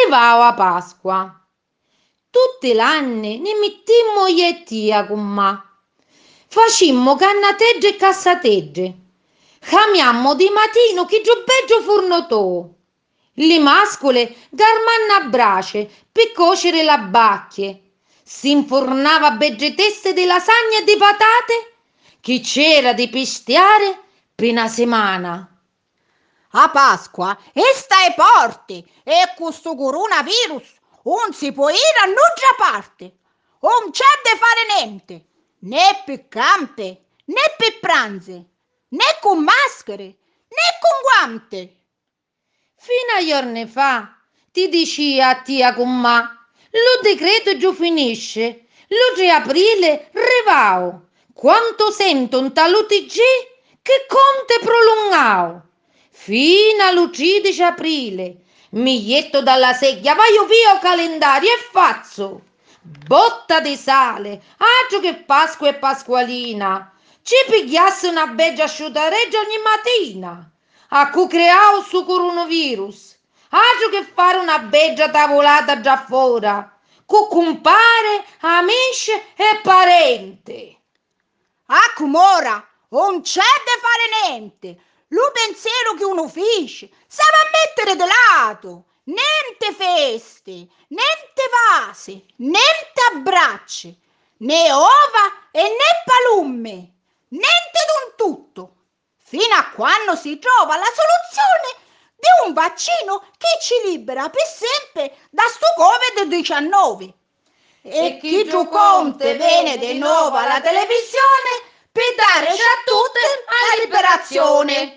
arrivava a Pasqua. Tutti l'anni ne mettimmo io e tia con ma. Facimmo cannategge e cassategge. Camiammo di mattino che giubbeggio fornotò. Le mascole garmanno a brace per cuocere la bacchie. Si infornava begge teste di lasagna e di patate che c'era di pestiare per una settimana. A Pasqua e stai porte e questo coronavirus non si può ir a nuggia parte. Non c'è da fare niente, né per campe, né per pranze, né con maschere, né con guante. Fino a giorni fa ti diceva a tia con ma, lo decreto giù finisce, lo 3 aprile rivao. Quanto sento un talo TG che conte prolungao. Fino al 13 aprile, mi jetto dalla sedia, vai via o calendario e faccio. Botta di sale, agio che Pasqua e Pasqualina, ci pigliasse una beggia asciutareggia ogni mattina. A cui creavo su coronavirus. Agio che fare una beggia tavolata già fuori, con compare, amici e parenti. A Cumora non c'è da fare niente. Lo pensiero che uno fece stava a mettere de lato. Niente feste, niente vasi, niente abbracci, né ova e né palumme, niente d'un tutto, fino a quando si trova la soluzione di un vaccino che ci libera per sempre da sto Covid-19. E chi giù conte viene di nuovo alla televisione per dare a tutte la liberazione.